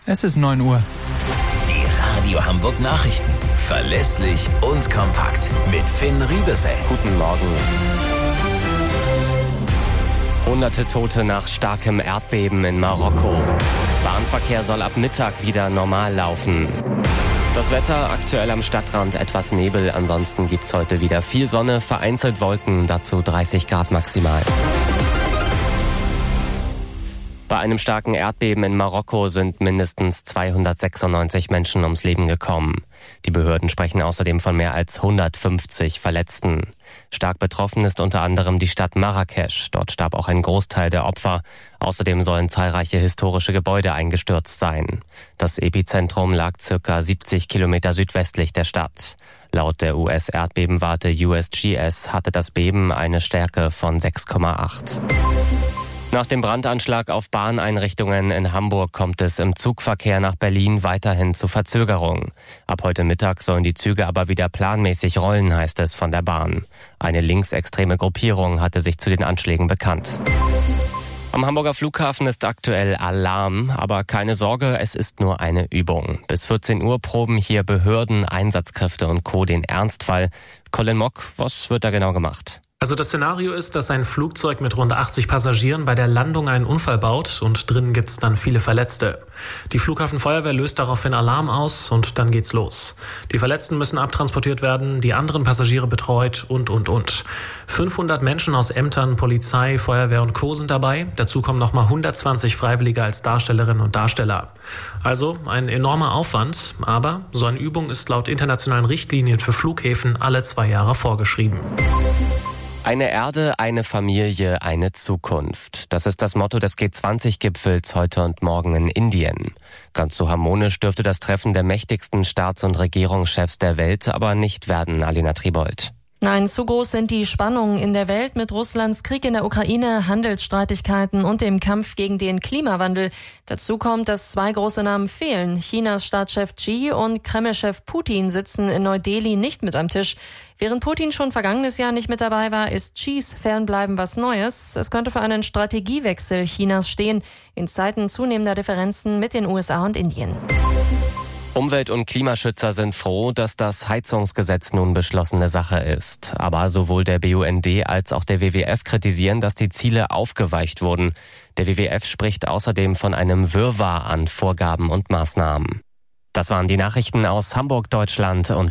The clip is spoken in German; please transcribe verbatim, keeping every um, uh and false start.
Es ist neun Uhr. Die Radio Hamburg Nachrichten. Verlässlich und kompakt. Mit Finn Riebesell. Guten Morgen. Hunderte Tote nach starkem Erdbeben in Marokko. Bahnverkehr soll ab Mittag wieder normal laufen. Das Wetter aktuell am Stadtrand etwas Nebel, ansonsten gibt's heute wieder viel Sonne, vereinzelt Wolken, dazu dreißig Grad maximal. Bei einem starken Erdbeben in Marokko sind mindestens zweihundertsechsundneunzig Menschen ums Leben gekommen. Die Behörden sprechen außerdem von mehr als hundertfünfzig Verletzten. Stark betroffen ist unter anderem die Stadt Marrakesch. Dort starb auch ein Großteil der Opfer. Außerdem sollen zahlreiche historische Gebäude eingestürzt sein. Das Epizentrum lag circa siebzig Kilometer südwestlich der Stadt. Laut der U S-Erdbebenwarte U S G S hatte das Beben eine Stärke von sechs Komma acht. Nach dem Brandanschlag auf Bahneinrichtungen in Hamburg kommt es im Zugverkehr nach Berlin weiterhin zu Verzögerungen. Ab heute Mittag sollen die Züge aber wieder planmäßig rollen, heißt es von der Bahn. Eine linksextreme Gruppierung hatte sich zu den Anschlägen bekannt. Am Hamburger Flughafen ist aktuell Alarm, aber keine Sorge, es ist nur eine Übung. Bis vierzehn Uhr proben hier Behörden, Einsatzkräfte und Co. den Ernstfall. Colin Mock, was wird da genau gemacht? Also das Szenario ist, dass ein Flugzeug mit rund achtzig Passagieren bei der Landung einen Unfall baut und drinnen gibt es dann viele Verletzte. Die Flughafenfeuerwehr löst daraufhin Alarm aus und dann geht's los. Die Verletzten müssen abtransportiert werden, die anderen Passagiere betreut und, und, und. fünfhundert Menschen aus Ämtern, Polizei, Feuerwehr und Co. sind dabei. Dazu kommen nochmal hundertzwanzig Freiwillige als Darstellerinnen und Darsteller. Also ein enormer Aufwand, aber so eine Übung ist laut internationalen Richtlinien für Flughäfen alle zwei Jahre vorgeschrieben. Eine Erde, eine Familie, eine Zukunft. Das ist das Motto des G zwanzig Gipfels heute und morgen in Indien. Ganz so harmonisch dürfte das Treffen der mächtigsten Staats- und Regierungschefs der Welt aber nicht werden, Alina Tribold. Nein, zu groß sind die Spannungen in der Welt mit Russlands Krieg in der Ukraine, Handelsstreitigkeiten und dem Kampf gegen den Klimawandel. Dazu kommt, dass zwei große Namen fehlen. Chinas Staatschef Xi und Kremlchef Putin sitzen in Neu-Delhi nicht mit am Tisch. Während Putin schon vergangenes Jahr nicht mit dabei war, ist Xis Fernbleiben was Neues. Es könnte für einen Strategiewechsel Chinas stehen, in Zeiten zunehmender Differenzen mit den U S A und Indien. Umwelt- und Klimaschützer sind froh, dass das Heizungsgesetz nun beschlossene Sache ist. Aber sowohl der B U N D als auch der W W F kritisieren, dass die Ziele aufgeweicht wurden. Der W W F spricht außerdem von einem Wirrwarr an Vorgaben und Maßnahmen. Das waren die Nachrichten aus Hamburg, Deutschland und